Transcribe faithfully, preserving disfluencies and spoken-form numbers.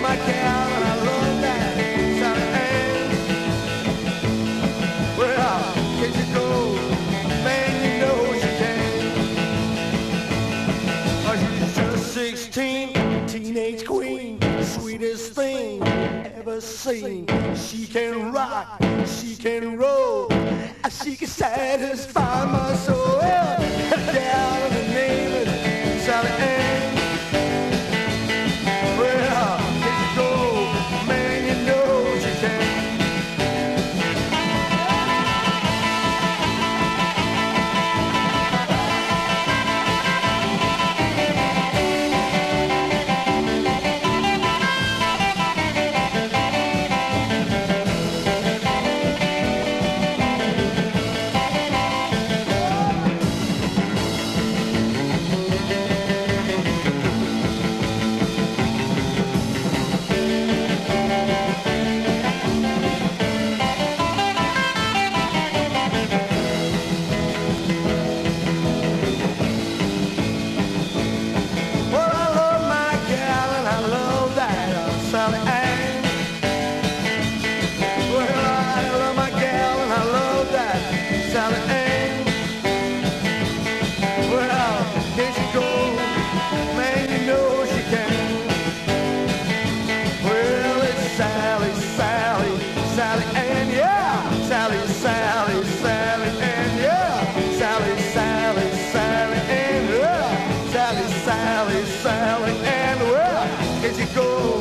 my gal and I love that Sally Ann. Well, can you go? Man, you know she can. Oh, she's just sixteen, teenage queen, sweetest thing ever seen. She can rock, she can roll, she can satisfy my soul. Down in the name of Sally Ann. Well, can you go? Man, you know she can. Sally Ann. Well, I love my gal and I love that Sally Ann. Well, can she go? Man, you know she can. Well, it's Sally, Sally, Sally Ann, yeah. Sally, Sally, Sally Ann, yeah. Sally, Sally, Sally Ann, yeah. Sally, Sally, Sally Ann, well, can she go?